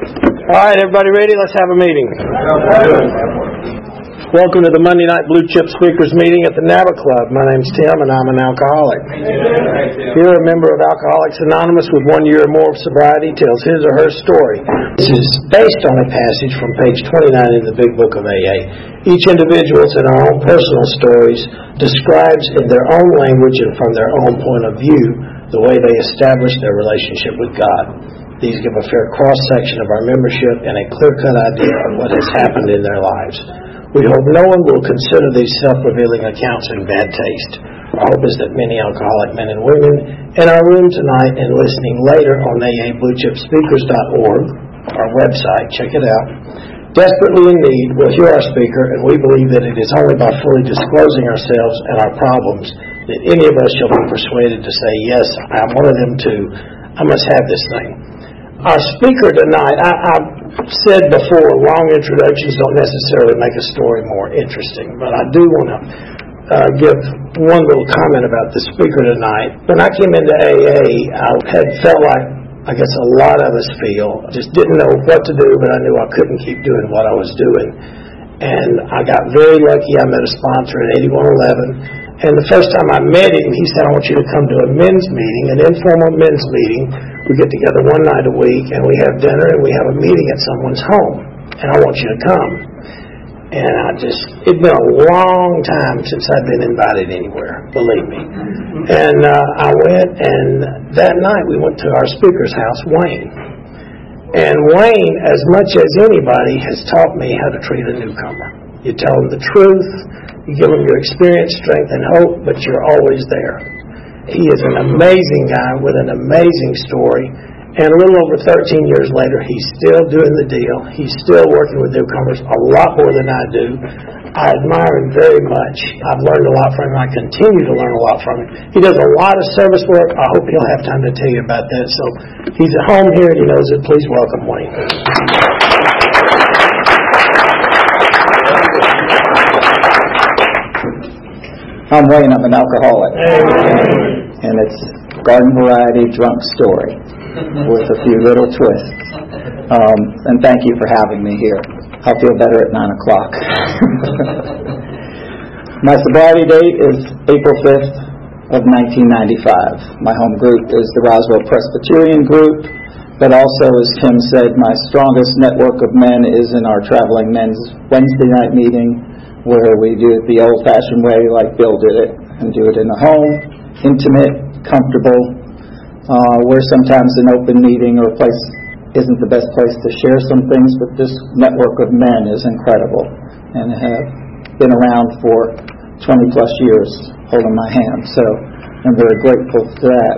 All right, everybody ready? Let's have a meeting. Welcome to the Monday Night Blue Chip Speakers meeting at the NABA Club. My name's Tim, and I'm an alcoholic. Here, a member of Alcoholics Anonymous with 1 year or more of sobriety tells his or her story. This is based on a passage from page 29 in the Big Book of AA. Each individual's and our own personal stories describes in their own language and from their own point of view the way they establish their relationship with God. These give a fair cross-section of our membership and a clear-cut idea of what has happened in their lives. We hope no one will consider these self-revealing accounts in bad taste. Our hope is that many alcoholic men and women in our room tonight and listening later on AABlueChipSpeakers.org, our website, check it out, desperately in need will hear our speaker, and we believe that it is only by fully disclosing ourselves and our problems that any of us shall be persuaded to say, yes, I'm one of them too. I must have this thing. Our speaker tonight, I've said before, long introductions don't necessarily make a story more interesting, but I do want to give one little comment about the speaker tonight. When I came into AA, I had felt like, I guess a lot of us feel, just didn't know what to do, but I knew I couldn't keep doing what I was doing. And I got very lucky. I met a sponsor at 8111. And the first time I met him, he said, I want you to come to a men's meeting, an informal men's meeting. We get together one night a week, and we have dinner, and we have a meeting at someone's home. And I want you to come. And it'd been a long time since I'd been invited anywhere, believe me. And I went, and that night we went to our speaker's house, Wayne. And Wayne, as much as anybody, has taught me how to treat a newcomer. You tell them the truth, you give them your experience, strength, and hope, but you're always there. He is an amazing guy with an amazing story, and a little over 13 years later, he's still doing the deal. He's still working with newcomers a lot more than I do. I admire him very much. I've learned a lot from him. I continue to learn a lot from him. He does a lot of service work. I hope he'll have time to tell you about that. So he's at home here, and he knows it. Please welcome Wayne. I'm Wayne, I'm an alcoholic. And it's garden variety drunk story with a few little twists. And thank you for having me here. I'll feel better at 9 o'clock. My sobriety date is April 5th of 1995. My home group is the Roswell Presbyterian group, but also, as Tim said, my strongest network of men is in our traveling men's Wednesday night meeting, where we do it the old-fashioned way, like Bill did it, and do it in a home, intimate, comfortable, where sometimes an open meeting or a place isn't the best place to share some things, but this network of men is incredible, and have been around for 20-plus years holding my hand, so I'm very grateful for that.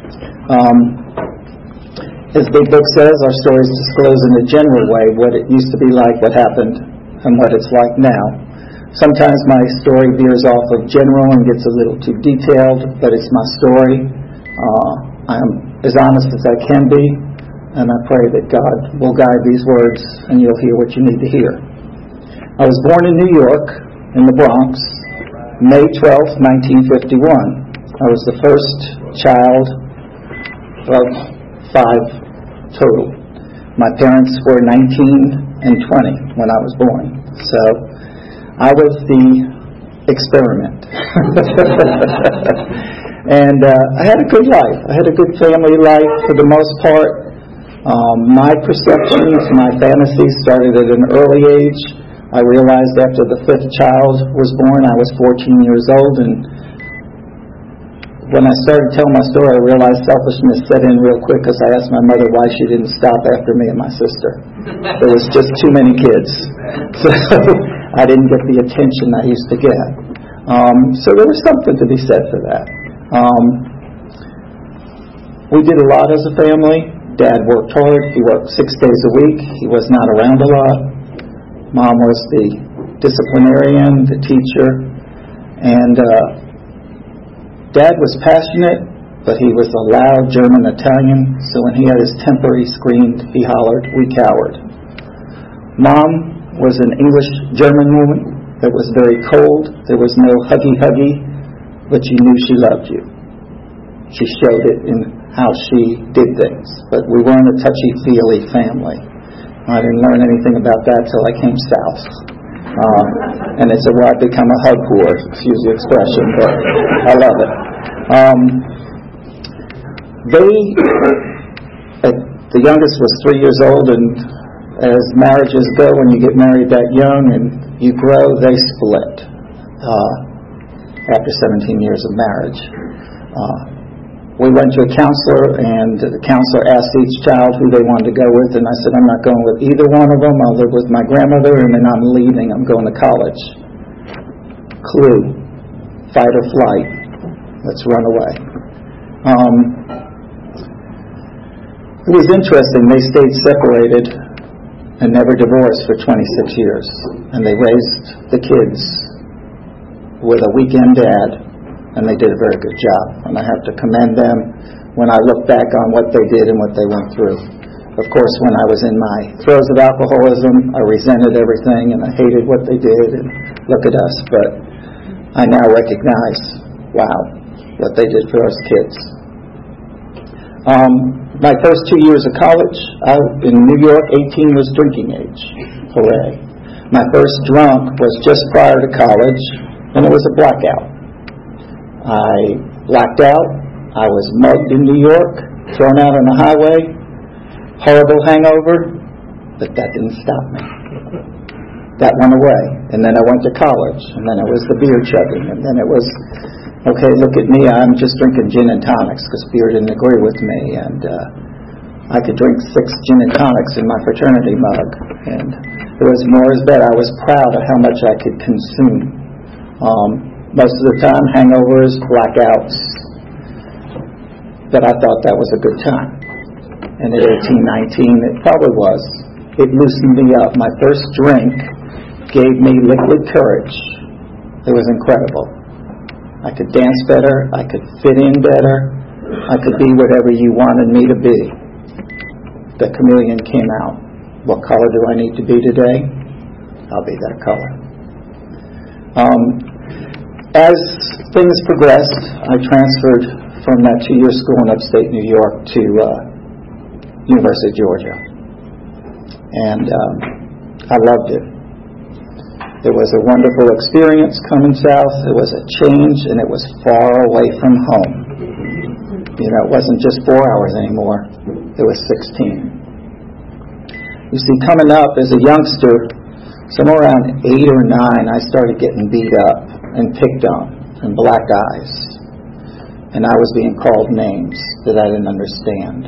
As Big Book says, our stories disclose in a general way what it used to be like, what happened, and what it's like now. Sometimes my story veers off of general and gets a little too detailed, but it's my story. I'm as honest as I can be, and I pray that God will guide these words and you'll hear what you need to hear. I was born in New York, in the Bronx, May 12, 1951. I was the first child of 5 total. My parents were 19 and 20 when I was born, so I was the experiment. And I had a good life. I had a good family life for the most part. My perceptions, my fantasies started at an early age. I realized after the 5th child was born, I was 14 years old, and when I started telling my story, I realized selfishness set in real quick because I asked my mother why she didn't stop after me and my sister. There was just too many kids. So I didn't get the attention I used to get. So there was something to be said for that. We did a lot as a family. Dad worked hard. He worked 6 days a week. He was not around a lot. Mom was the disciplinarian, the teacher. And Dad was passionate, but he was a loud German Italian, so when he had his temper, he screamed, he hollered, we cowered. Mom was an English German woman that was very cold. There was no huggy, but you knew she loved you. She showed it in how she did things, but we weren't a touchy-feely family. I didn't learn anything about that till I came south. And it's where I've become a hug whore, excuse the expression, but I love it. The youngest was 3 years old, and as marriages go, when you get married that young and you grow, they split after 17 years of marriage. We went to a counselor, and the counselor asked each child who they wanted to go with, and I said, I'm not going with either one of them. I'll live with my grandmother, and then I'm leaving. I'm going to college. Clue, fight or flight. Let's run away. It was interesting. They stayed separated and never divorced for 26 years, and they raised the kids with a weekend dad. And they did a very good job, and I have to commend them when I look back on what they did and what they went through. Of course, when I was in my throes of alcoholism, I resented everything, and I hated what they did, and look at us. But I now recognize, wow, what they did for us kids. My first 2 years of college, in New York, 18 was drinking age. Hooray. My first drunk was just prior to college, and it was a blackout. I blacked out. I was mugged in New York, thrown out on the highway, horrible hangover, but that didn't stop me. That went away. And then I went to college, and then it was the beer chugging, and then it was, okay, look at me, I'm just drinking gin and tonics because beer didn't agree with me, and I could drink 6 gin and tonics in my fraternity mug, and it was more as bad. I was proud of how much I could consume. Most of the time, hangovers, blackouts. But I thought that was a good time. And at 18, 19, it probably was. It loosened me up. My first drink gave me liquid courage. It was incredible. I could dance better. I could fit in better. I could be whatever you wanted me to be. The chameleon came out. What color do I need to be today? I'll be that color. As things progressed, I transferred from that 2-year school in upstate New York to University of Georgia. And I loved it. It was a wonderful experience coming south. It was a change, and it was far away from home. You know, it wasn't just 4 hours anymore. It was 16. You see, coming up as a youngster, somewhere around 8 or 9, I started getting beat up and picked on and black eyes, and I was being called names that I didn't understand.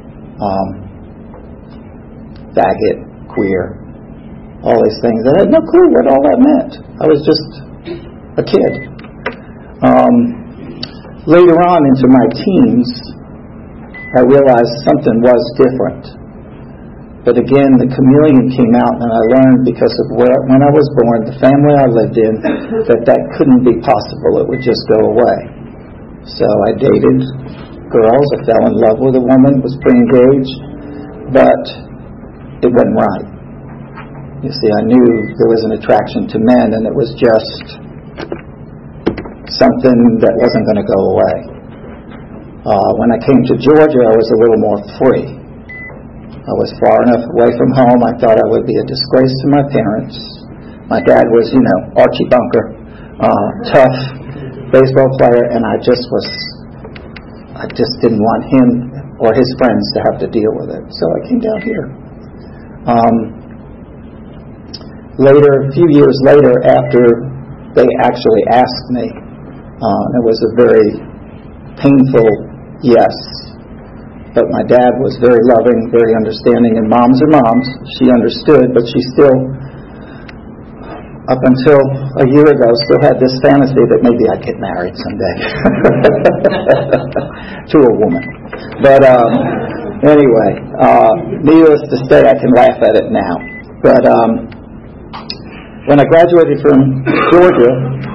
Faggot, queer, all these things. I had no clue what all that meant. I was just a kid. Later on into my teens, I realized something was different. But again, the chameleon came out, and I learned because of when I was born, the family I lived in, that couldn't be possible. It would just go away. So I dated girls. I fell in love with a woman, was pre-engaged, but it wasn't right. You see, I knew there was an attraction to men, and it was just something that wasn't going to go away. When I came to Georgia, I was a little more free. I was far enough away from home. I thought I would be a disgrace to my parents. My dad was, Archie Bunker, tough baseball player, and I just didn't want him or his friends to have to deal with it. So I came down here. A few years later, after they actually asked me, it was a very painful yes. But my dad was very loving, very understanding, and moms are moms. She understood, but she still, up until a year ago, still had this fantasy that maybe I'd get married someday to a woman. But anyway, needless to say, I can laugh at it now. But when I graduated from Georgia,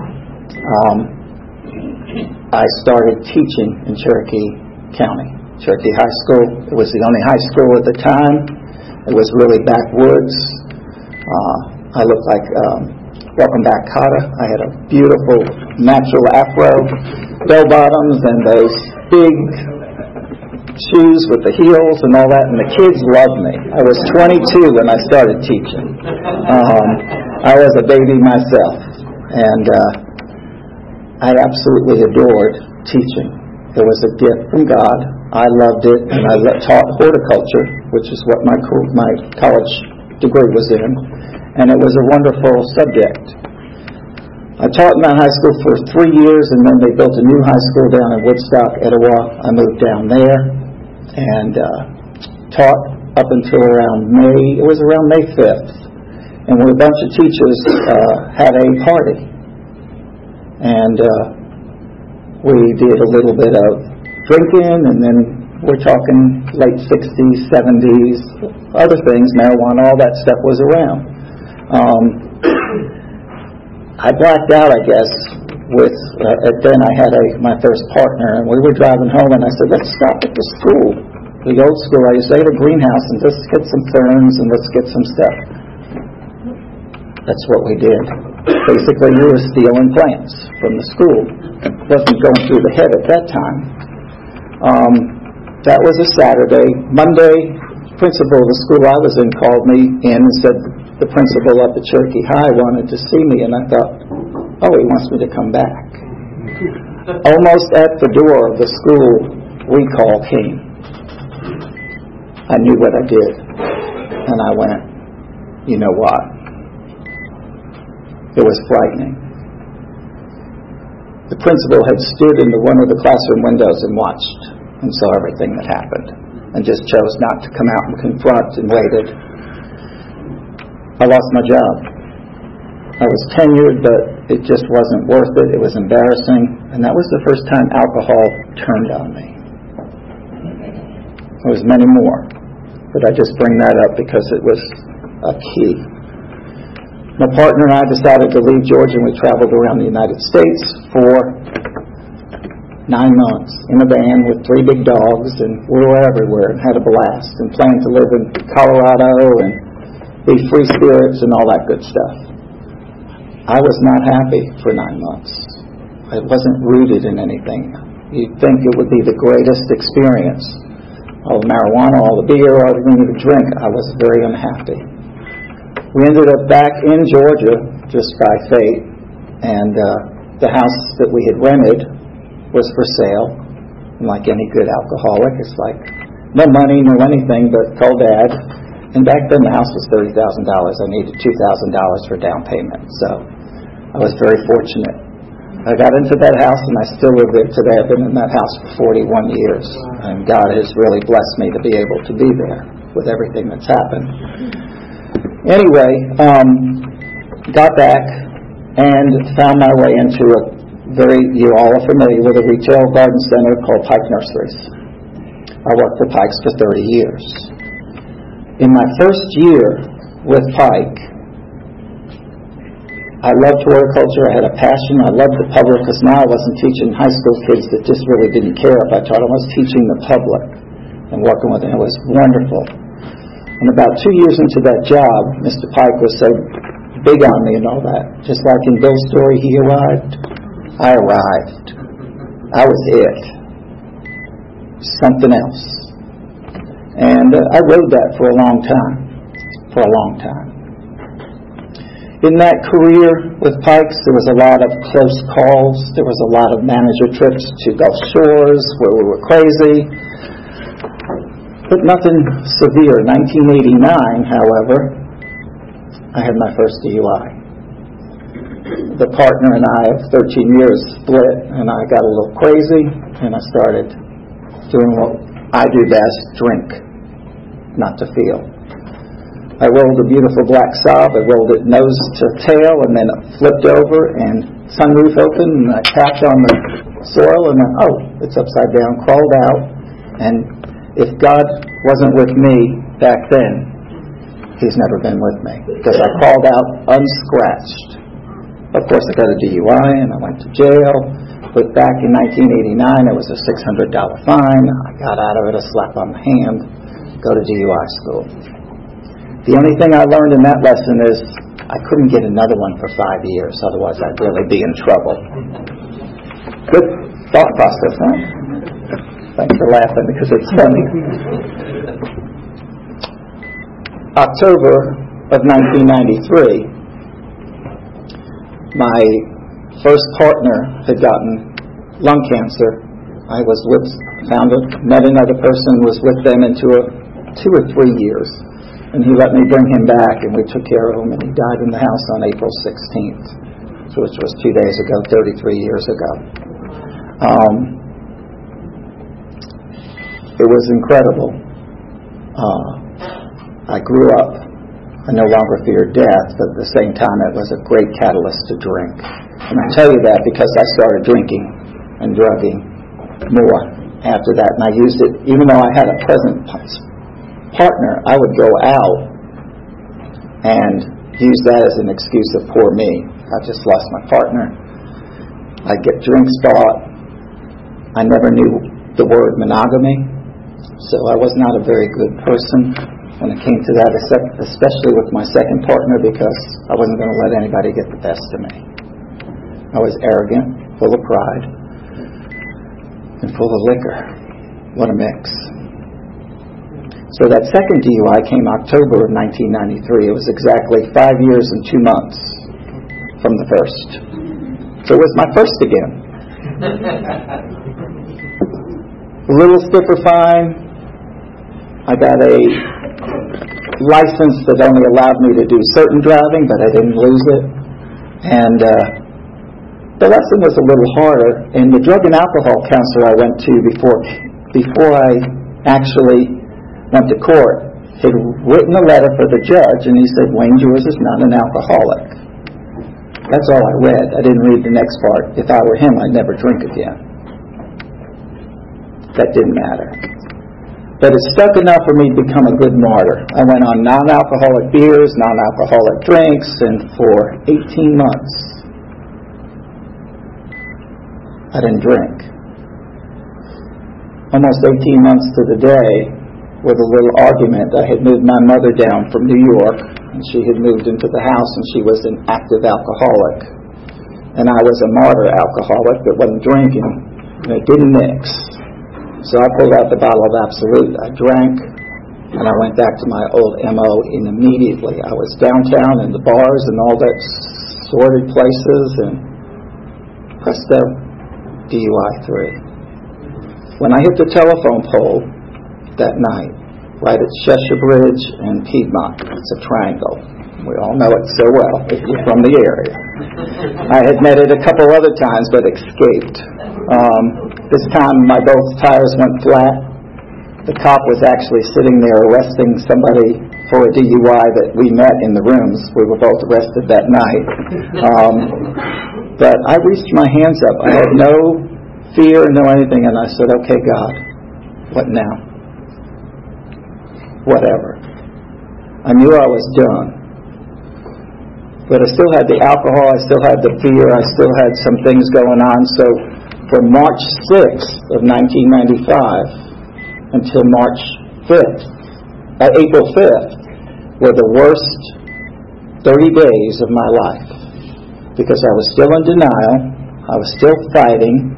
I started teaching in Cherokee County. Cherokee High School. It was the only high school at the time. It was really backwoods. I looked like Welcome Back Kotter. I had a beautiful natural afro, bell bottoms, and those big shoes with the heels and all that, and the kids loved me. I was 22 when I started teaching. I was a baby myself, and I absolutely adored teaching. It was a gift from God. I loved it, and I taught horticulture, which is what my college degree was in, and it was a wonderful subject. I taught in that high school for 3 years, and then they built a new high school down in Woodstock, Etowah. I moved down there and taught up until around May 5th. And when a bunch of teachers had a party. And we did a little bit of drinking, and then we're talking late 60s, 70s, other things, marijuana, all that stuff was around. I blacked out, I guess, with, then I had my first partner, and we were driving home, and I said, let's stop at the school, the old school. I used to have a greenhouse, and let's get some ferns, and let's get some stuff. That's what we did. Basically, we were stealing plants from the school. It wasn't going through the head at that time. That was a Saturday. Monday, principal of the school I was in called me in and said, the principal up at Cherokee High wanted to see me, and I thought, oh, he wants me to come back. Almost at the door of the school, recall came. I knew what I did, and I went, you know what? It was frightening. The principal had stood in one of the classroom windows and watched and saw everything that happened, and just chose not to come out and confront, and waited. I lost my job. I was tenured, but it just wasn't worth it. It was embarrassing, and that was the first time alcohol turned on me. There was many more, but I just bring that up because it was a key. My partner and I decided to leave Georgia, and we traveled around the United States for 9 months in a van with 3 big dogs, and we were everywhere and had a blast, and planned to live in Colorado and be free spirits and all that good stuff. I was not happy for 9 months. I wasn't rooted in anything. You'd think it would be the greatest experience. All the marijuana, all the beer, all the things to drink. I was very unhappy. We ended up back in Georgia just by fate, and the house that we had rented was for sale. And like any good alcoholic, it's like no money, no anything, but call Dad. And back then the house was $30,000. I needed $2,000 for down payment. So I was very fortunate. I got into that house, and I still live there today. I've been in that house for 41 years. And God has really blessed me to be able to be there with everything that's happened. Anyway, got back and found my way into you all are familiar with a retail garden center called Pike Nurseries. I worked for Pike's for 30 years. In my first year with Pike, I loved horticulture. I had a passion. I loved the public, because now I wasn't teaching high school kids that just really didn't care if I taught them. I was teaching the public and working with them. It was wonderful. And about 2 years into that job, Mr. Pike was so big on me and all that. Just like in Bill's story, he arrived. I arrived. I was it. Something else. And I rode that for a long time. In that career with Pikes, there was a lot of close calls. There was a lot of manager trips to Gulf Shores where we were crazy. But nothing severe. 1989, however, I had my first DUI. The partner and I of 13 years split, and I got a little crazy, and I started doing what I do best, drink, not to feel. I rolled a beautiful black Saab. I rolled it nose to tail, and then it flipped over, and sunroof opened, and I tapped on the soil, and then, it's upside down, crawled out. And if God wasn't with me back then, He's never been with me, because I crawled out unscratched. Of course, I got a DUI, and I went to jail. But back in 1989, it was a $600 fine. I got out of it, a slap on the hand, go to DUI school. The only thing I learned in that lesson is I couldn't get another one for 5 years, otherwise I'd really be in trouble. Good thought process, huh? Thanks for laughing because it's funny. October of 1993, my first partner had gotten lung cancer. I was met another person, was with them into 2 or 3 years, and he let me bring him back, and we took care of him, and he died in the house on April 16th, which was 2 days ago, 33 years ago. It was incredible. I grew up, I no longer feared death, but at the same time it was a great catalyst to drink. And I tell you that because I started drinking and drugging more after that, and I used it, even though I had a present partner, I would go out and use that as an excuse of poor me. I just lost my partner. I'd get drinks bought. I never knew the word monogamy, so I was not a very good person when it came to that, especially with my second partner, because I wasn't going to let anybody get the best of me. I was arrogant, full of pride, and full of liquor. What a mix. So that second DUI came October of 1993. It was exactly 5 years and 2 months from the first. So it was my first again. A little stiffer fine. I got a license that only allowed me to do certain driving, but I didn't lose it. And the lesson was a little harder. And the drug and alcohol counselor I went to before I actually went to court had written a letter for the judge, and he said, "Wayne Jewers is not an alcoholic." That's all I read. I didn't read the next part. If I were him, I'd never drink again. That didn't matter. But it stuck enough for me to become a good martyr. I went on non-alcoholic beers, non-alcoholic drinks, and for 18 months, I didn't drink. Almost 18 months to the day, with a little argument. I had moved my mother down from New York, and she had moved into the house, and she was an active alcoholic. And I was a martyr alcoholic that wasn't drinking, and it didn't mix. So I pulled out the bottle of Absolute, I drank, and I went back to my old M.O. and immediately. I was downtown in the bars and all that sordid places, and presto, DUI 3. When I hit the telephone pole that night, right at Cheshire Bridge and Piedmont, it's a triangle. We all know it so well if you're from the area. I had met it a couple other times, but escaped. This time both tires went flat. The cop was actually sitting there arresting somebody for a DUI that we met in the rooms. We were both arrested that night. But I reached my hands up. I had no fear, no anything, and I said, "Okay, God, what now? Whatever." I knew I was done. But I still had the alcohol, I still had the fear, I still had some things going on. So from March 6th of 1995 until April 5th were the worst 30 days of my life. Because I was still in denial, I was still fighting.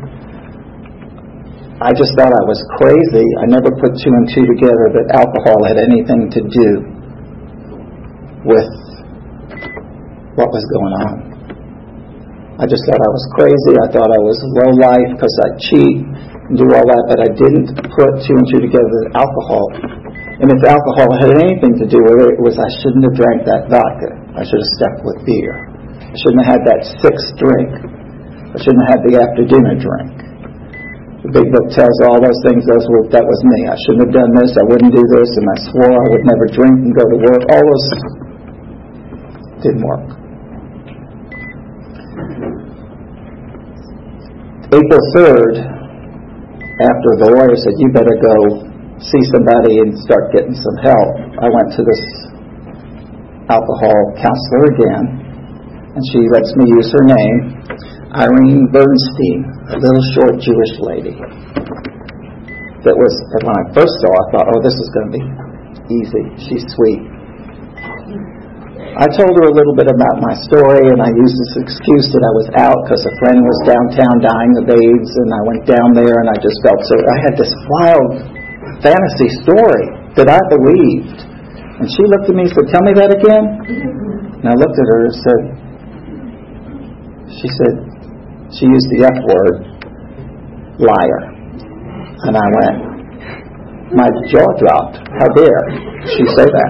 I just thought I was crazy. I never put 2 and 2 together that alcohol had anything to do with what was going on. I just thought I was crazy. I thought I was low life because I cheat and do all that, but I didn't put 2 and 2 together with alcohol. And if alcohol had anything to do with it, it was I shouldn't have drank that vodka. I should have stuck with beer. I shouldn't have had that 6th drink. I shouldn't have had the after-dinner drink. The big book tells all those things. That was me. I shouldn't have done this. I wouldn't do this, and I swore I would never drink and go to work. All those didn't work. April 3rd, after the lawyer said, "You better go see somebody and start getting some help," I went to this alcohol counselor again, and she lets me use her name, Irene Bernstein, a little short Jewish lady. That was, when I first saw her, I thought, "Oh, this is going to be easy. She's sweet." I told her a little bit about my story, and I used this excuse that I was out because a friend was downtown dying of AIDS, and I went down there, and I just felt so. I had this wild fantasy story that I believed. And she looked at me and said, "Tell me that again." And I looked at her and said, she used the F word, liar. And I went, my jaw dropped. How dare she say that?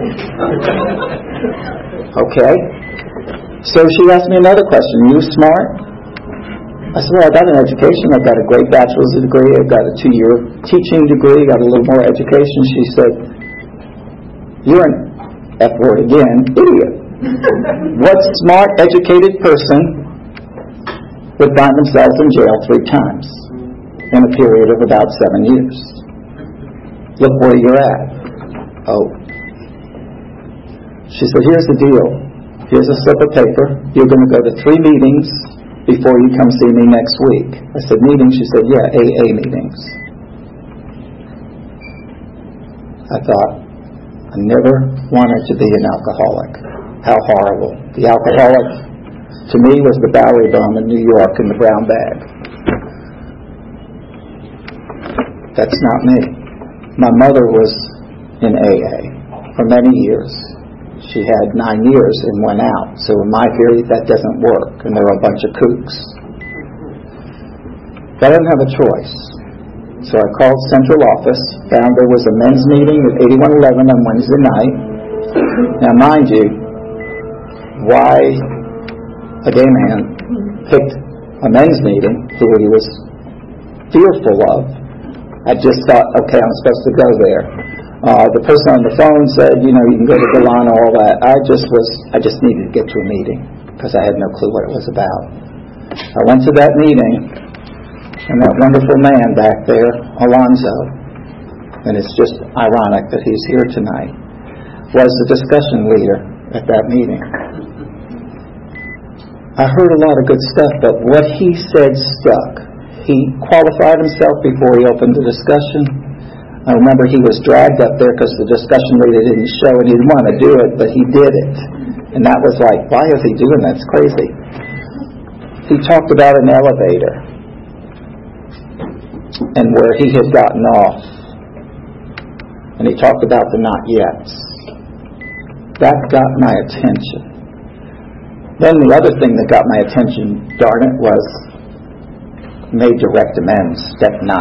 Okay. So she asked me another question. You smart? I said, well, I got an education. I got a great bachelor's degree. I got a 2-year teaching degree. Got a little more education. She said, you're an F word again, idiot. What smart, educated person would find themselves in jail 3 times in a period of about 7 years? Look where you're at. Oh. She said, here's the deal. Here's a slip of paper. You're going to go to 3 meetings before you come see me next week. I said, meetings? She said, yeah, AA meetings. I thought, I never wanted to be an alcoholic. How horrible. The alcoholic, to me, was the Bowery Bum in New York in the brown bag. That's not me. My mother was in AA for many years. She had 9 years and went out. So in my theory, that doesn't work, and there are a bunch of kooks. But I didn't have a choice. So I called central office, found there was a men's meeting at 8111 on Wednesday night. Now, mind you, why a gay man picked a men's meeting who he was fearful of, I just thought, okay, I'm supposed to go there. The person on the phone said, you can go to Delano, all that. I just needed to get to a meeting because I had no clue what it was about. I went to that meeting, and that wonderful man back there, Alonzo, and it's just ironic that he's here tonight, was the discussion leader at that meeting. I heard a lot of good stuff, but what he said stuck. He qualified himself before he opened the discussion. I remember he was dragged up there because the discussion leader didn't show, and he didn't want to do it, but he did it. And that was like, why is he doing that? It's crazy. He talked about an elevator and where he had gotten off. And he talked about the not yets. That got my attention. Then the other thing that got my attention, darn it, was made direct amends, step 9.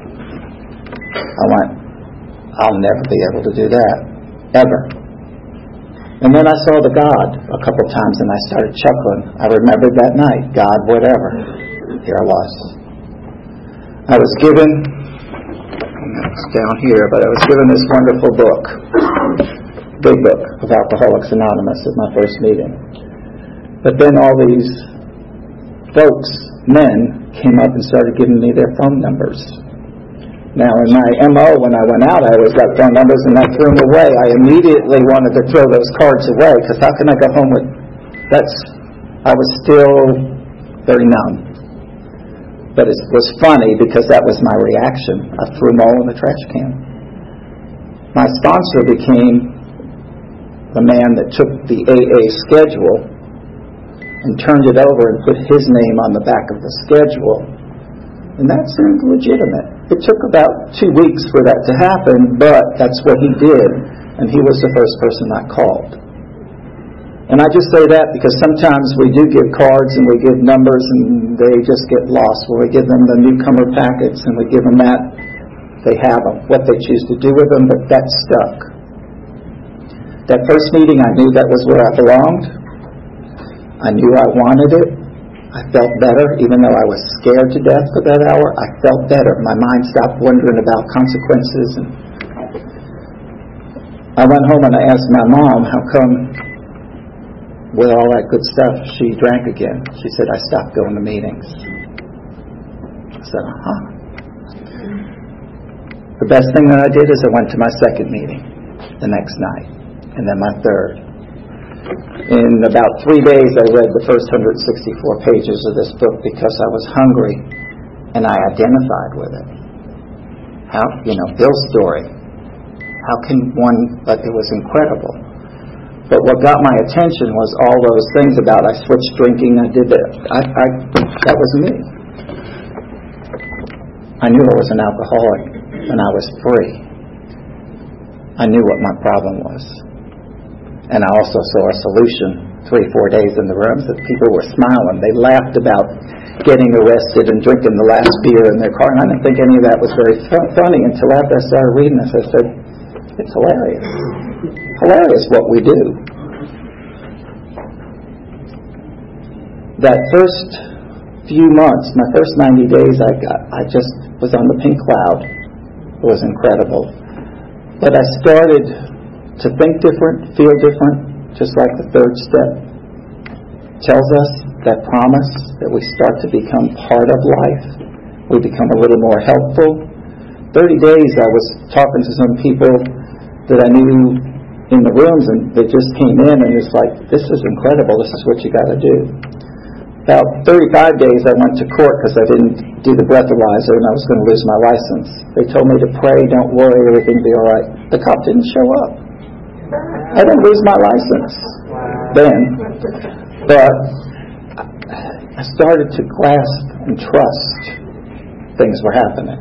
I went, I'll never be able to do that, ever. And then I saw the God a couple times and I started chuckling. I remembered that night, God, whatever. Here I was. I was given, it's down here, but I was given this wonderful book, big book of Alcoholics Anonymous at my first meeting. But then all these folks, men, came up and started giving me their phone numbers. Now, in my MO, when I went out, I always got phone numbers and I threw them away. I immediately wanted to throw those cards away because how can I go home with... I was still very numb. But it was funny because that was my reaction. I threw them all in the trash can. My sponsor became the man that took the AA schedule and turned it over and put his name on the back of the schedule. And that seemed legitimate. It took about 2 weeks for that to happen, but that's what he did. And he was the first person I called. And I just say that because sometimes we do give cards and we give numbers and they just get lost. When we give them the newcomer packets and we give them that, they have them. What they choose to do with them, but that stuck. That first meeting, I knew that was where I belonged. I knew I wanted it. I felt better, even though I was scared to death for that hour. I felt better. My mind stopped wondering about consequences. And I went home and I asked my mom, how come with all that good stuff she drank again? She said, I stopped going to meetings. I said, The best thing that I did is I went to my second meeting the next night, and then my third. In about 3 days, I read the first 164 pages of this book because I was hungry and I identified with it. Bill's story. How can one, but it was incredible. But what got my attention was all those things about I switched drinking, I did that. That was me. I knew I was an alcoholic when I was free. I knew what my problem was. And I also saw a solution 3-4 days in the rooms that people were smiling. They laughed about getting arrested and drinking the last beer in their car. And I didn't think any of that was very funny until after I started reading this. I said, it's hilarious. Hilarious what we do. That first few months, my first 90 days, I just was on the pink cloud. It was incredible. But I started to think different, feel different, just like the third step tells us, that promise that we start to become part of life. We become a little more helpful. 30 days I was talking to some people that I knew in the rooms, and they just came in and it's like, this is incredible, this is what you got to do. About 35 days I went to court because I didn't do the breathalyzer and I was going to lose my license. They told me to pray, don't worry, everything will be all right. The cop didn't show up. I didn't lose my license then, but I started to grasp and trust things were happening.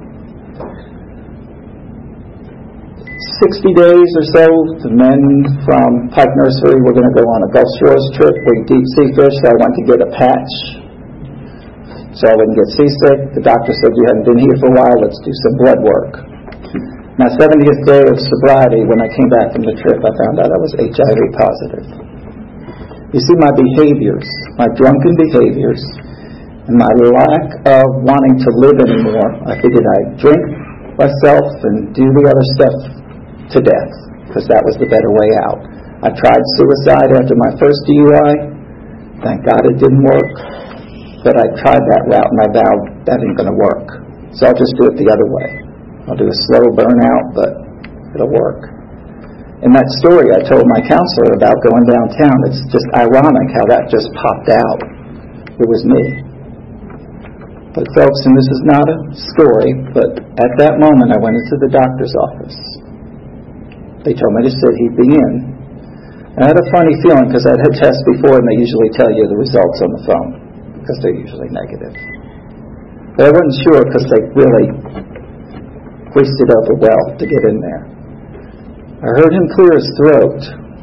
60 days or so, the men from Pike Nursery were going to go on a Gulf Shores trip. We deep sea fish, so I went to get a patch so I wouldn't get seasick. The doctor said, you haven't been here for a while, let's do some blood work. My 70th day of sobriety, when I came back from the trip, I found out I was HIV positive. You see, my behaviors, my drunken behaviors, and my lack of wanting to live anymore, I figured I'd drink myself and do the other stuff to death, because that was the better way out. I tried suicide after my first DUI. Thank God it didn't work. But I tried that route and I vowed that ain't going to work. So I'll just do it the other way. I'll do a slow burnout, but it'll work. In that story I told my counselor about going downtown, it's just ironic how that just popped out. It was me. But folks, and this is not a story, but at that moment I went into the doctor's office. They told me to sit, he'd be in. I had a funny feeling because I'd had tests before and they usually tell you the results on the phone because they're usually negative. But I wasn't sure because they really greased it over well to get in there. I heard him clear his throat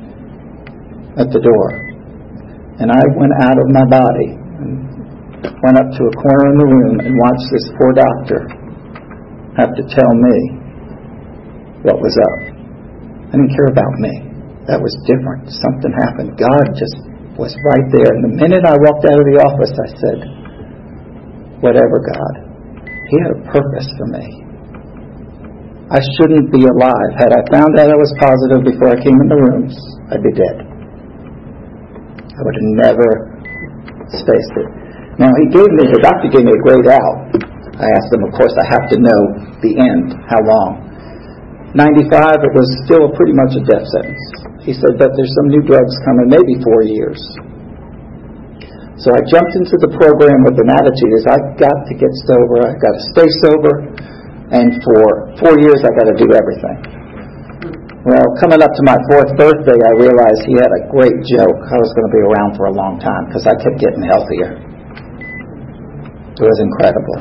at the door. And I went out of my body and went up to a corner in the room and watched this poor doctor have to tell me what was up. I didn't care about me. That was different. Something happened. God just was right there. And the minute I walked out of the office, I said, whatever, God. He had a purpose for me. I shouldn't be alive. Had I found out I was positive before I came in the rooms, I'd be dead. I would have never spaced it. Now, the doctor gave me a grade out. I asked him, of course, I have to know the end, how long. 95, it was still pretty much a death sentence. He said, but there's some new drugs coming, maybe 4 years. So I jumped into the program with an attitude is I've got to get sober, I've got to stay sober, and for 4 years I've got to do everything. Well, coming up to my 4th birthday, I realized he had a great joke. I was going to be around for a long time because I kept getting healthier. It was incredible.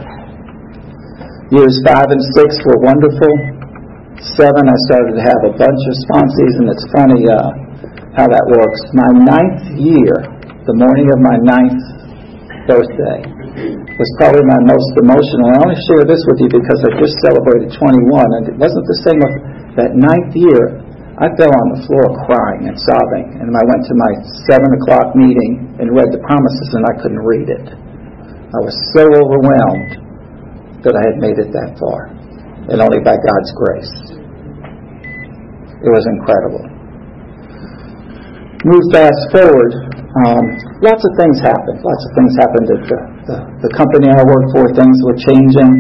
Years 5 and 6 were wonderful. 7, I started to have a bunch of sponsees, and it's funny how that works. My 9th year, the morning of my 9th birthday, was probably my most emotional. I only share this with you because I just celebrated 21, and it wasn't the same with that 9th year. I fell on the floor crying and sobbing, and I went to my 7 o'clock meeting and read the promises, and I couldn't read it. I was so overwhelmed that I had made it that far, and only by God's grace. It was incredible. Move fast forward. Lots of things happened. Lots of things happened at the company I worked for. Things were changing.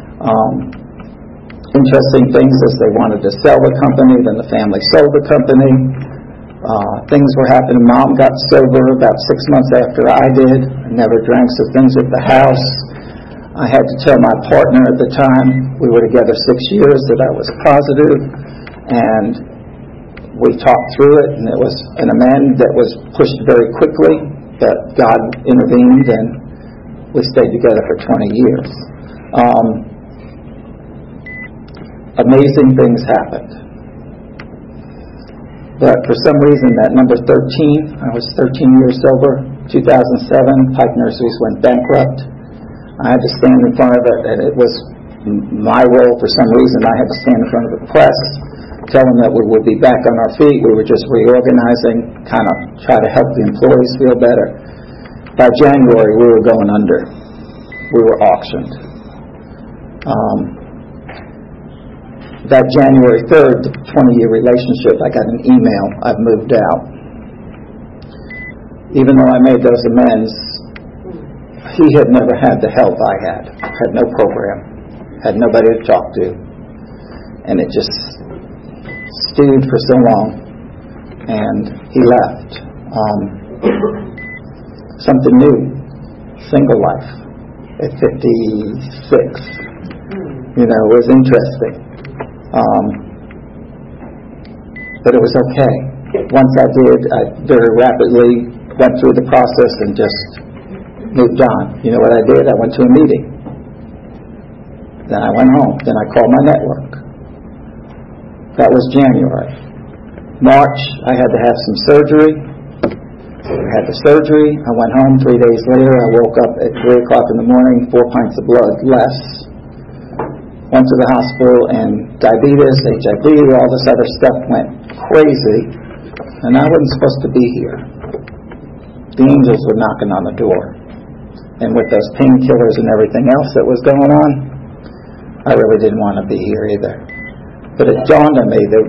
Interesting things as they wanted to sell the company. Then the family sold the company. Things were happening. Mom got sober about 6 months after I did. I never drank, so things at the house. I had to tell my partner at the time, we were together 6 years, that I was positive. And we talked through it, and it was an amend that was pushed very quickly, but God intervened, and we stayed together for 20 years. Amazing things happened. But for some reason, that number 13, I was 13 years sober, 2007, Pike Nurseries went bankrupt. I had to stand in front of it, and it was my role for some reason. I had to stand in front of the press, tell them that we would be back on our feet. We were just reorganizing, kind of try to help the employees feel better. By January, we were going under. We were auctioned. That January 3rd, the 20-year relationship, I got an email, I've moved out. Even though I made those amends, he had never had the help I had no program, had nobody to talk to, and it just stewed for so long, and he left. Something new, single life at 56, was interesting. But it was okay. Once I did, I very rapidly went through the process and just moved on. You know what I did? I went to a meeting. Then I went home. Then I called my network. That was January. March, I had to have some surgery. I had the surgery. I went home 3 days later. I woke up at 3 o'clock in the morning, 4 pints of blood less. Went to the hospital, and diabetes, HIV, all this other stuff went crazy, and I wasn't supposed to be here. The angels were knocking on the door, and with those painkillers and everything else that was going on, I really didn't want to be here either. But it dawned on me that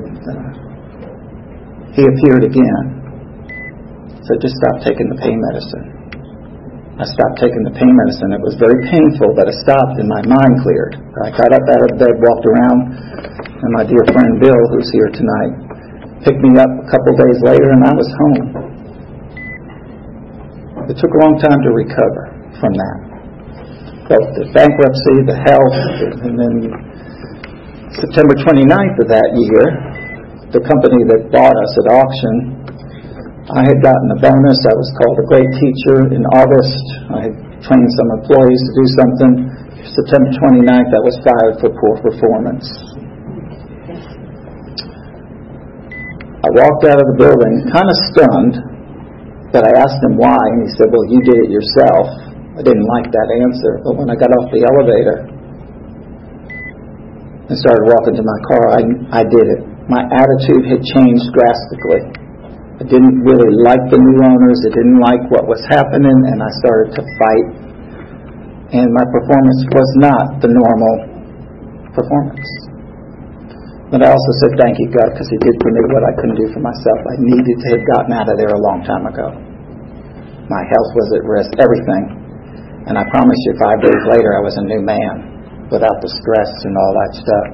he appeared again. So just stop taking the pain medicine. I stopped taking the pain medicine. It was very painful, but I stopped and my mind cleared. I got up out of bed, walked around, and my dear friend Bill, who's here tonight, picked me up a couple days later, and I was home. It took a long time to recover from that. Both the bankruptcy, the health, and then September 29th of that year, the company that bought us at auction, I had gotten a bonus. I was called a great teacher in August. I had trained some employees to do something. September 29th, I was fired for poor performance. I walked out of the building kind of stunned, but I asked him why, and he said, well, you did it yourself. I didn't like that answer, but when I got off the elevator and started walking to my car, I did it. My attitude had changed drastically. I didn't really like the new owners. I didn't like what was happening, and I started to fight. And my performance was not the normal performance. But I also said, thank you, God, because He did for me what I couldn't do for myself. I needed to have gotten out of there a long time ago. My health was at risk, everything. And I promise you, 5 days later, I was a new man without the stress and all that stuff.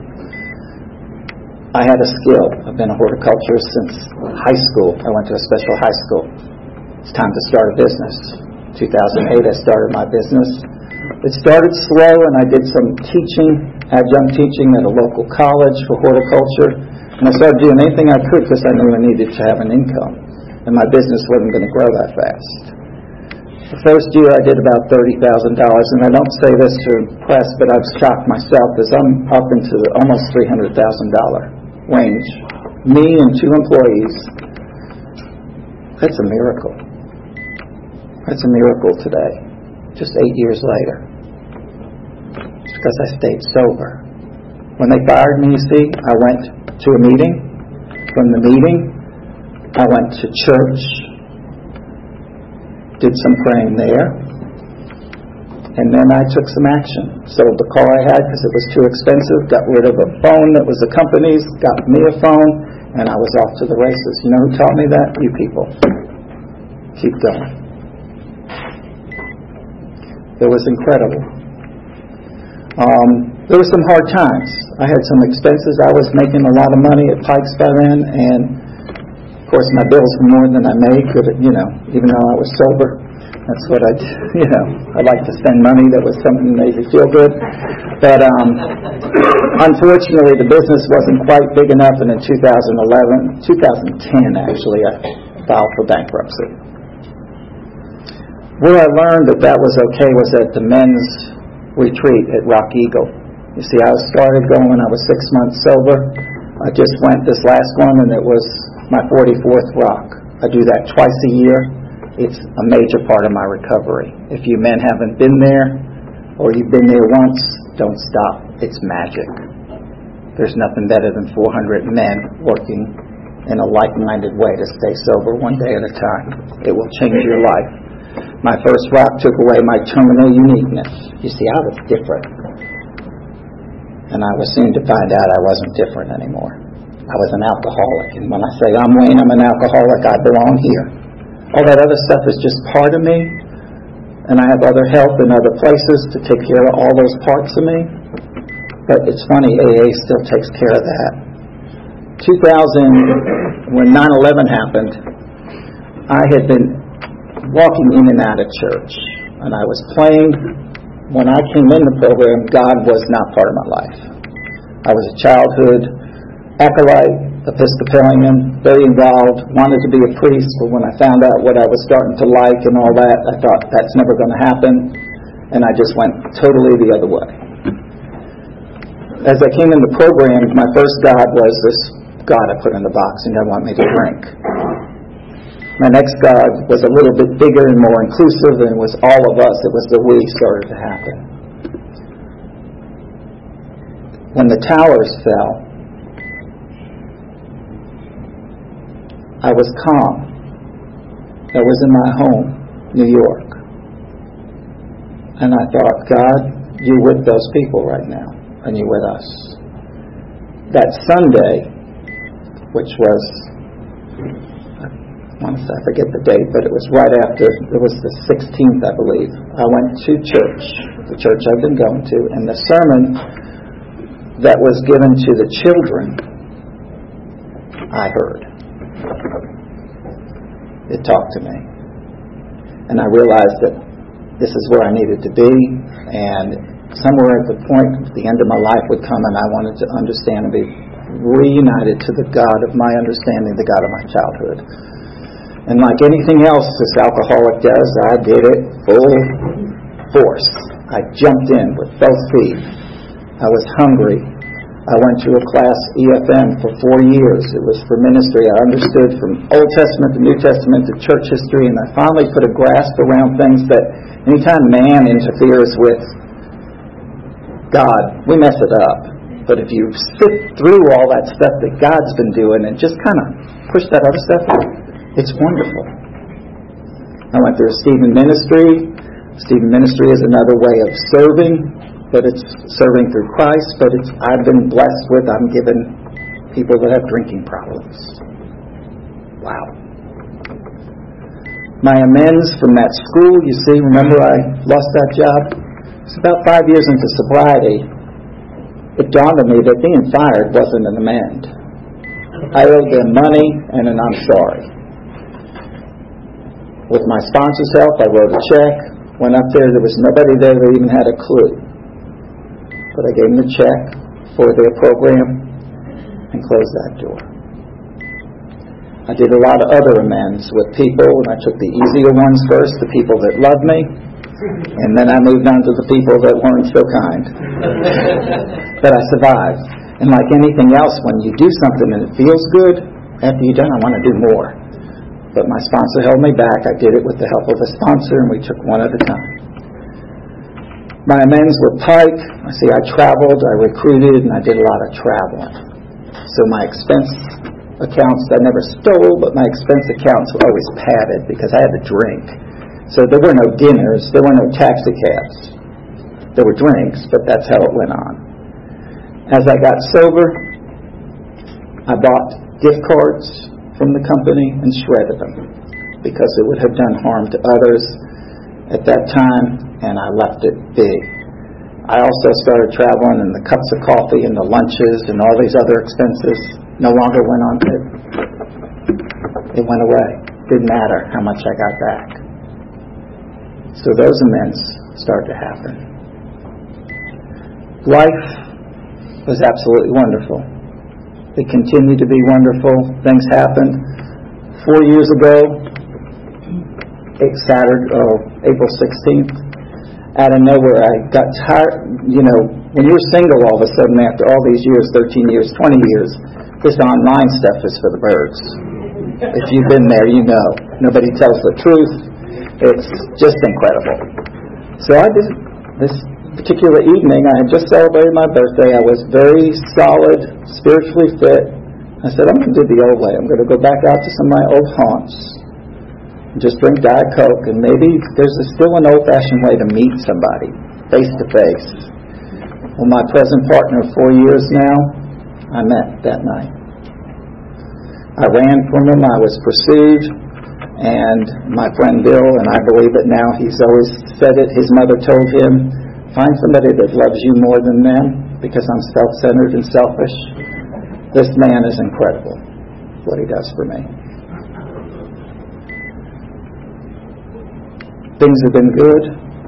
I had a skill. I've been a horticulturist since high school. I went to a special high school. It's time to start a business. 2008, I started my business. It started slow, and I did some teaching, adjunct teaching at a local college for horticulture. And I started doing anything I could because I knew I needed to have an income. And my business wasn't going to grow that fast. The first year I did about $30,000, and I don't say this to impress, but I've shocked myself as I'm up into the almost $300,000 range. Me and 2 employees. That's a miracle. That's a miracle today. Just 8 years later. It's because I stayed sober. When they fired me, you see, I went to a meeting. From the meeting, I went to church. Did some praying there, and then I took some action. Sold the car I had because it was too expensive, got rid of a phone that was the company's, got me a phone, and I was off to the races. You know who taught me that? You people. Keep going. It was incredible. There were some hard times. I had some expenses. I was making a lot of money at Pikes by then, and of course, my bills were more than I made, even though I was sober. That's what I like to spend money that was something that made me feel good. But unfortunately, the business wasn't quite big enough, and in 2010 actually, I filed for bankruptcy. Where I learned that was okay was at the men's retreat at Rock Eagle. You see, I started going when I was 6 months sober. I just went this last one, and it was my 44th rock. I do that twice a year. It's a major part of my recovery. If you men haven't been there, or you've been there once, don't stop. It's magic. There's nothing better than 400 men working in a like-minded way to stay sober one day at a time. It will change your life. My first rock took away my terminal uniqueness. You see, I was different. And I was soon to find out I wasn't different anymore. I was an alcoholic. And when I say I'm Wayne, I'm an alcoholic, I belong here. All that other stuff is just part of me, and I have other help in other places to take care of all those parts of me. But it's funny, AA still takes care of that. 2000, when 9/11 happened, I had been walking in and out of church, and I was playing. When I came in the program, God was not part of my life. I was a childhood acolyte, Episcopalian, very involved, wanted to be a priest, but when I found out what I was starting to like and all that, I thought that's never going to happen, and I just went totally the other way. As I came in the program, my first God was this God I put in the box and didn't want me to drink. My next God was a little bit bigger and more inclusive, and it was all of us. It was the we started to happen. When the towers fell, I was calm. I was in my home, New York. And I thought, God, you're with those people right now, and you're with us. That Sunday, which was, I forget the date, but it was right after, it was the 16th, I believe. I went to church, the church I've been going to, and the sermon that was given to the children, I heard. It talked to me. And I realized that this is where I needed to be, and somewhere at the point, the end of my life would come, and I wanted to understand and be reunited to the God of my understanding, the God of my childhood. And like anything else this alcoholic does, I did it full force. I jumped in with both feet. I was hungry. I went to a class, EFM, for 4 years. It was for ministry. I understood from Old Testament to New Testament to church history, and I finally put a grasp around things that anytime man interferes with God, we mess it up. But if you sit through all that stuff that God's been doing and just kind of push that other stuff out, it's wonderful. I went through a Stephen ministry. Stephen ministry is another way of serving. But it's serving through Christ, but I've been blessed with, I'm given people that have drinking problems. Wow. My amends from that school, you see, remember I lost that job? It's about 5 years into sobriety. It dawned on me that being fired wasn't an amend. I owed them money and an I'm sorry. With my sponsor's help, I wrote a check, went up there was nobody there that even had a clue. But I gave them the check for their program and closed that door. I did a lot of other amends with people, and I took the easier ones first, the people that loved me, and then I moved on to the people that weren't so kind. But I survived. And like anything else, when you do something and it feels good, after you're done, I want to do more. But my sponsor held me back. I did it with the help of a sponsor, and we took one at a time. My amends were Pike. I traveled, I recruited, and I did a lot of traveling. So my expense accounts, I never stole, but my expense accounts were always padded because I had to drink. So there were no dinners, there were no taxi cabs. There were drinks, but that's how it went on. As I got sober, I bought gift cards from the company and shredded them because it would have done harm to others at that time, and I left it be. I also started traveling, and the cups of coffee and the lunches and all these other expenses no longer went on tip. It went away. Didn't matter how much I got back. So those amends start to happen. Life was absolutely wonderful. It continued to be wonderful. Things happened. 4 years ago, April 16th, out of nowhere, I got tired. You know, when you're single all of a sudden after all these years, 13 years, 20 years, this online stuff is for the birds. If you've been there, you know. Nobody tells the truth. It's just incredible. So this particular evening, I had just celebrated my birthday. I was very solid, spiritually fit. I said, I'm going to do the old way. I'm going to go back out to some of my old haunts and just drink Diet Coke. And maybe there's still an old-fashioned way to meet somebody, face-to-face. Well, my present partner of 4 years now, I met that night. I ran from him. I was pursued. And my friend Bill, and I believe it now, he's always said it, his mother told him, find somebody that loves you more than them, because I'm self-centered and selfish. This man is incredible, what he does for me. Things have been good.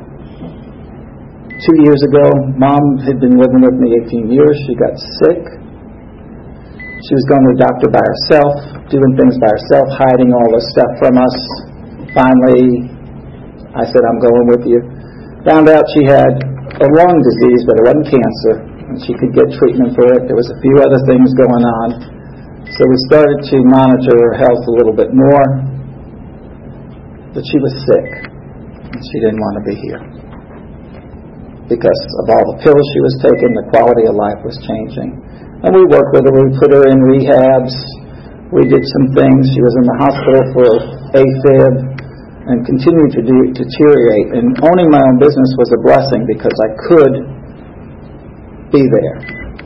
2 years ago, Mom had been living with me 18 years. She got sick. She was going to the doctor by herself, doing things by herself, hiding all this stuff from us. Finally, I said, I'm going with you. Found out she had a lung disease, but it wasn't cancer, and she could get treatment for it. There was a few other things going on. So we started to monitor her health a little bit more. But she was sick, and she didn't want to be here. Because of all the pills she was taking, the quality of life was changing. And we worked with her. We put her in rehabs. We did some things. She was in the hospital for AFib and continued to deteriorate. And owning my own business was a blessing because I could be there.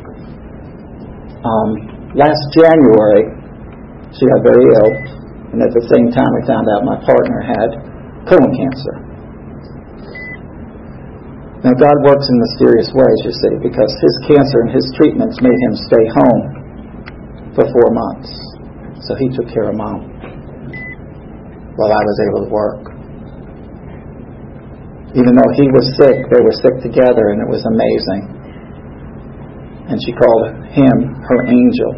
Last January, she got very ill. And at the same time, we found out my partner had colon cancer. Now, God works in mysterious ways, you see, because his cancer and his treatments made him stay home for 4 months. So he took care of Mom while I was able to work. Even though he was sick, they were sick together, and it was amazing. And she called him her angel.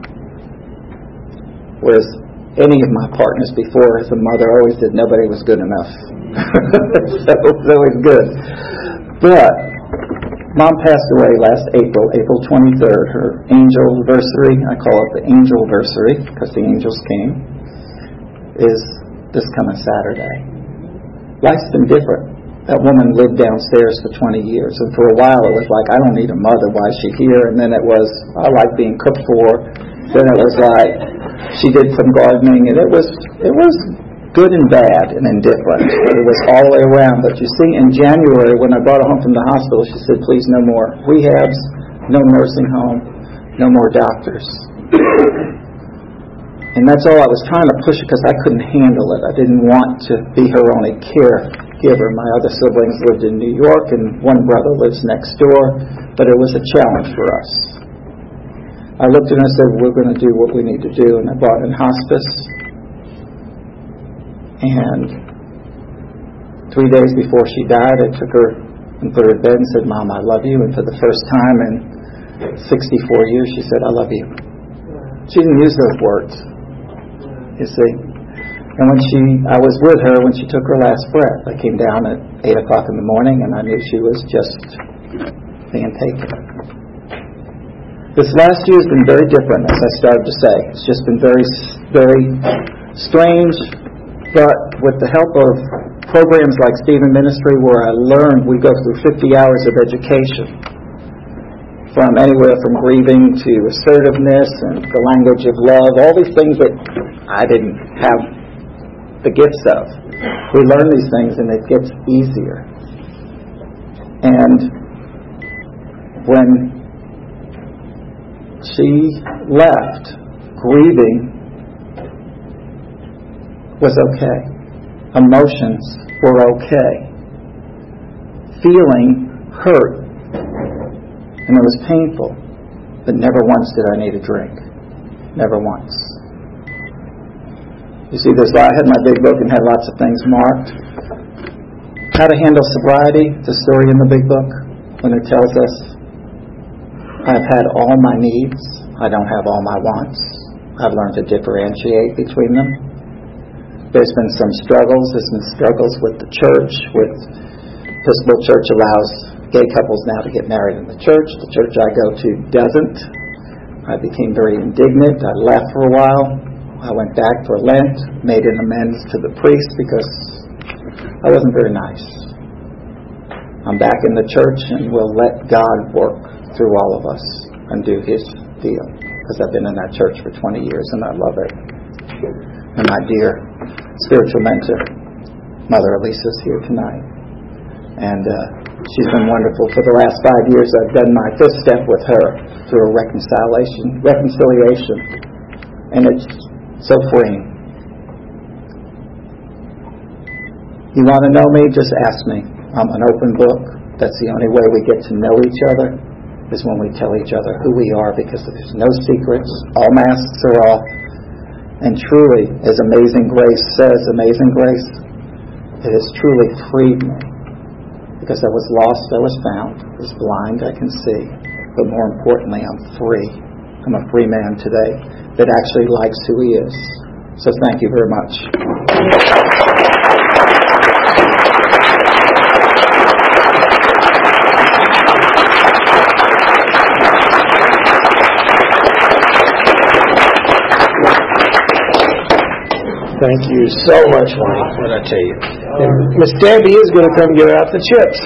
Whereas any of my partners before, as a mother, always did, nobody was good enough. So it was always good. But Mom passed away last April 23rd, her angelversary, I call it the angelversary because the angels came, is this coming Saturday. Life's been different. That woman lived downstairs for 20 years, and for a while it was like, I don't need a mother, why is she here? And then it was, I like being cooked for. Then it was like, she did some gardening, and it was good and bad and indifferent. It was all the way around. But you see, in January, when I brought her home from the hospital, she said, please, no more rehabs, no nursing home, no more doctors. And that's all I was trying to push because I couldn't handle it. I didn't want to be her only caregiver. My other siblings lived in New York, and one brother lives next door, but it was a challenge for us. I looked at her and said, we're going to do what we need to do, and I brought her in hospice. And 3 days before she died, I took her and put her in bed and said, Mom, I love you. And for the first time in 64 years, she said, I love you. She didn't use those words, you see. And when I was with her when she took her last breath. I came down at 8 o'clock in the morning, and I knew she was just being taken. This last year has been very different, as I started to say. It's just been very, very strange. But with the help of programs like Stephen Ministry, where I learned, we go through 50 hours of education, from anywhere from grieving to assertiveness and the language of love, all these things that I didn't have the gifts of. We learn these things and it gets easier. And when she left, grieving was okay. Emotions were okay. Feeling hurt, and it was painful, but never once did I need a drink. Never once. You see, I had my big book and had lots of things marked. How to handle sobriety, the story in the big book, when it tells us, I've had all my needs, I don't have all my wants. I've learned to differentiate between them. There's been some struggles. There's been struggles with the church. Episcopal Church allows gay couples now to get married in the church. The church I go to doesn't. I became very indignant. I left for a while. I went back for Lent, made an amends to the priest because I wasn't very nice. I'm back in the church, and we'll let God work through all of us and do His deal, because I've been in that church for 20 years and I love it. And my dear spiritual mentor, Mother Elisa's here tonight, and she's been wonderful. For the last 5 years I've done my fifth step with her through a reconciliation, and it's so freeing. You want to know me? Just ask me. I'm an open book. That's the only way we get to know each other, is when we tell each other who we are, because there's no secrets. All masks are off. And truly, as Amazing Grace says, Amazing Grace, it has truly freed me. Because I was lost, I was found. I was blind, I can see. But more importantly, I'm free. I'm a free man today that actually likes who he is. So thank you very much. Thank you so much, Wayne. What did I tell you? And Miss Debbie is going to come give out the chips.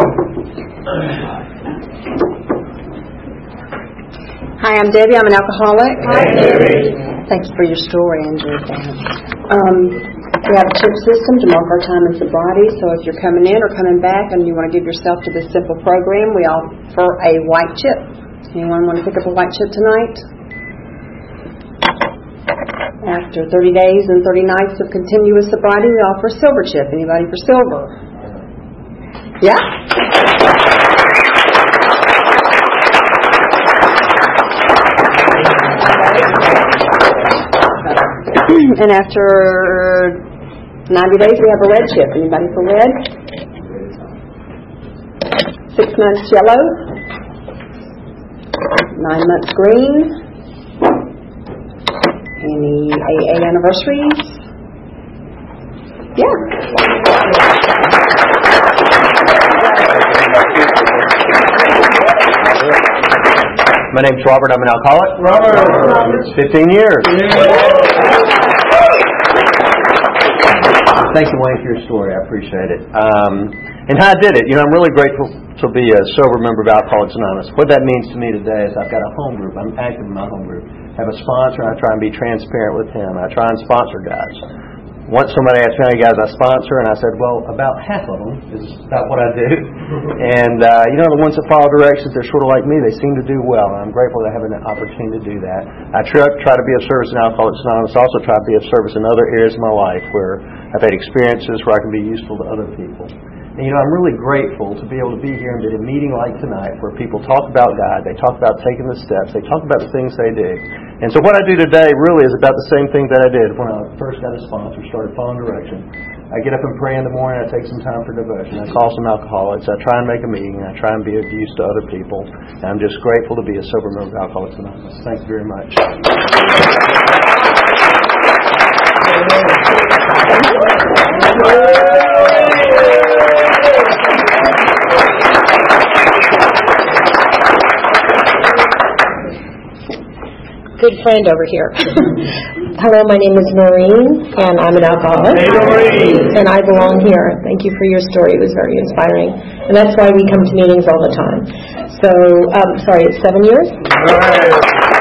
Hi, I'm Debbie. I'm an alcoholic. Hi, Debbie. Thank you for your story. I enjoyed that. We have a chip system to mark our time in sobriety, so if you're coming in or coming back and you want to give yourself to this simple program, we offer a white chip. Anyone want to pick up a white chip tonight? After 30 days and 30 nights of continuous sobriety, we offer a silver chip. Anybody for silver? Yeah? And after 90 days, we have a red chip. Anybody for red? 6 months yellow. 9 months green. Any AA anniversaries? Yeah. My name's Robert. I'm an alcoholic. Robert. It's 15 years. Thank you, Wayne, for your story. I appreciate it. And how I did it. I'm really grateful to be a sober member of Alcoholics Anonymous. What that means to me today is I've got a home group. I'm active in my home group. I have a sponsor, and I try and be transparent with him. I try and sponsor guys. Once somebody asked me how many guys I sponsor, and I said, well, about half of them is about what I do. And, the ones that follow directions, they're sort of like me. They seem to do well, and I'm grateful to have an opportunity to do that. I try to be of service in Alcoholics Anonymous. I also try to be of service in other areas of my life where I've had experiences where I can be useful to other people. And, I'm really grateful to be able to be here and at a meeting like tonight where people talk about God, they talk about taking the steps, they talk about the things they do. And so what I do today really is about the same thing that I did when I first got a sponsor, started following direction. I get up and pray in the morning, I take some time for devotion, I call some alcoholics, I try and make a meeting, I try and be of use to other people. And I'm just grateful to be a sober member of Alcoholics Anonymous. Thank you very much. Good friend over here. Hello, my name is Maureen, and I'm an alcoholic. Hey, Maureen. And I belong here. Thank you for your story. It was very inspiring. And that's why we come to meetings all the time. So, it's 7 years? Right.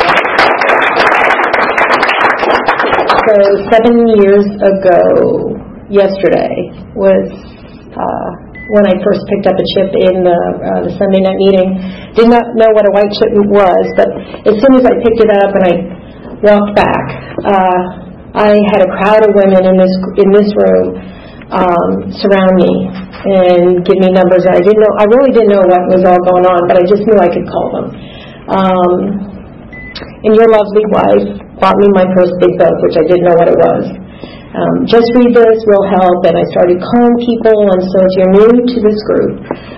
So 7 years ago, yesterday, was when I first picked up a chip in the Sunday night meeting. Did not know what a white chip was, but as soon as I picked it up and I walked back, I had a crowd of women in this room surround me and give me numbers. And I really didn't know what was all going on, but I just knew I could call them. And your lovely wife bought me my first big book, which I didn't know what it was. Just read this will help. And I started calling people. And so if you're new to this group,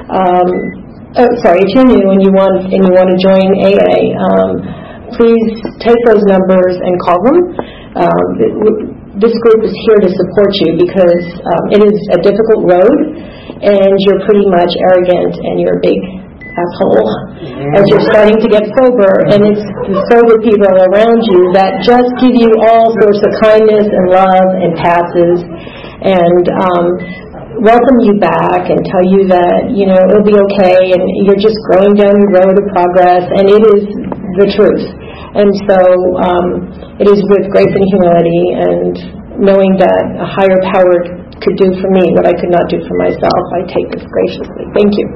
if you're new and you want to join AA, please take those numbers and call them. This group is here to support you because it is a difficult road, and you're pretty much arrogant and you're a big asshole as you're starting to get sober, and it's the sober people around you that just give you all sorts of kindness and love and passes and welcome you back and tell you that, it'll be okay and you're just growing down the road of progress, and it is the truth. And so it is with grace and humility and knowing that a higher power could do for me what I could not do for myself. I take this graciously. Thank you.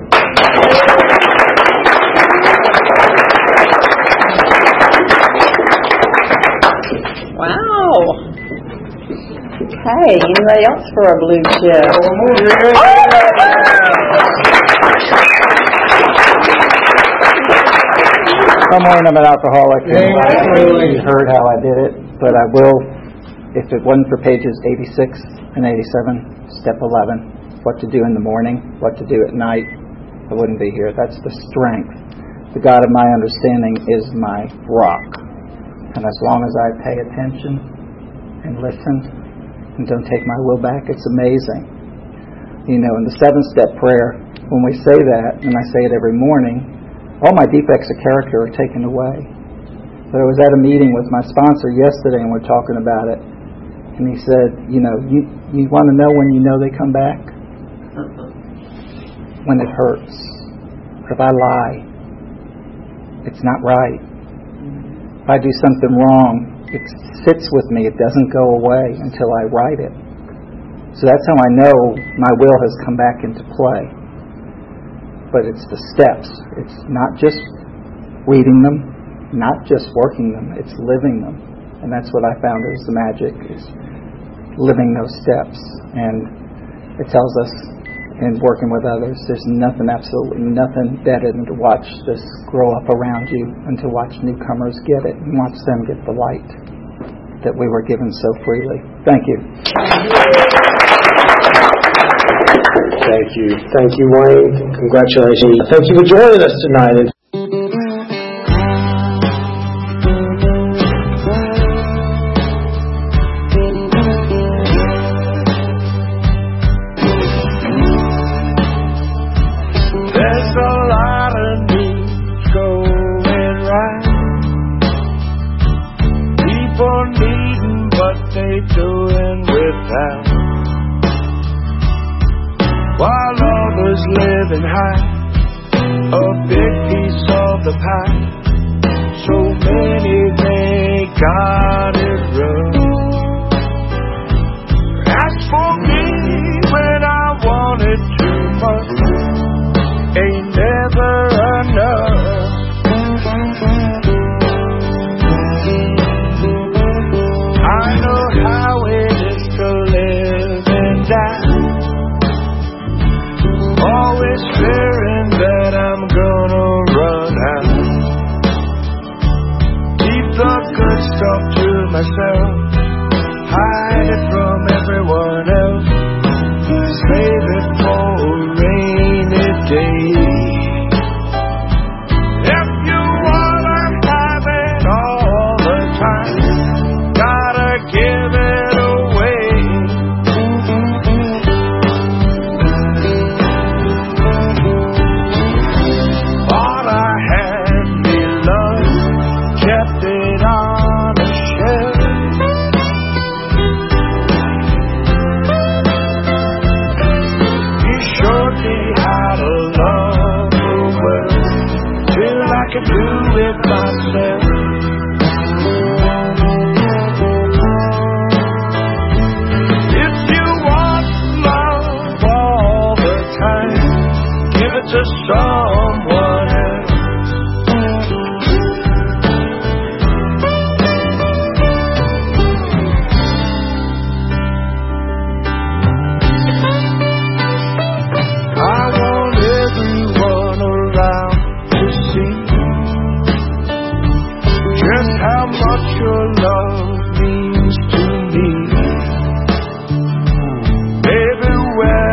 Wow. Okay, anybody else for a blue chip? I'm Wayne, I'm an alcoholic, and you heard how I did it, but I will, if it wasn't for pages 86 and 87, step 11, what to do in the morning, what to do at night, I wouldn't be here. That's the strength. The God of my understanding is my rock. And as long as I pay attention and listen and don't take my will back, it's amazing. In the 7-step prayer, when we say that, and I say it every morning, all my defects of character are taken away. But I was at a meeting with my sponsor yesterday, and we're talking about it. And he said, you want to know when you know they come back? When it hurts. If I lie, it's not right. If I do something wrong, it sits with me. It doesn't go away until I write it. So that's how I know my will has come back into play. But it's the steps. It's not just reading them, not just working them, it's living them. And that's what I found is the magic, is living those steps. And it tells us in working with others, there's absolutely nothing better than to watch this grow up around you and to watch newcomers get it and watch them get the light that we were given so freely. Thank you. Thank you. Thank you, Wayne. Congratulations. Thank you for joining us tonight. There's a lot of needs going right. People needing what they doing without. While others living high, a big piece of the pie. So many think God is rough. As for me, when I wanted too much, ain't never enough. I know how it is to live and die. Always fearing that I'm gonna run out. Keep the good stuff to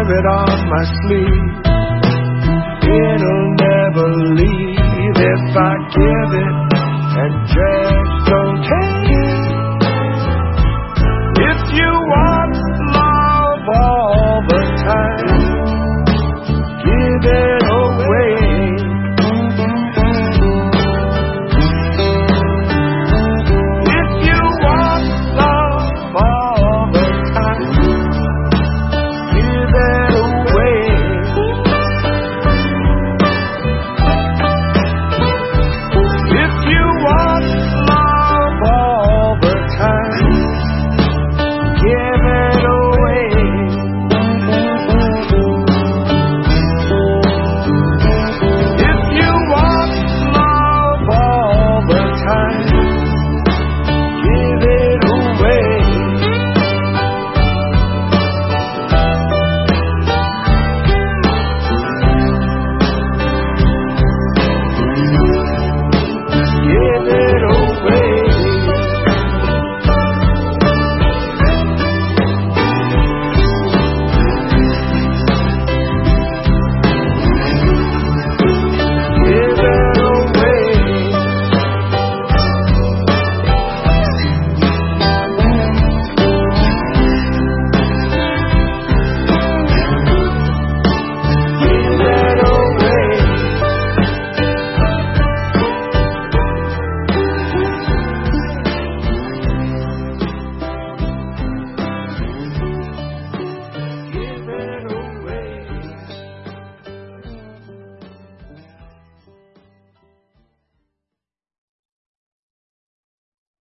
it on my sleeve. It'll never leave if I give it and drag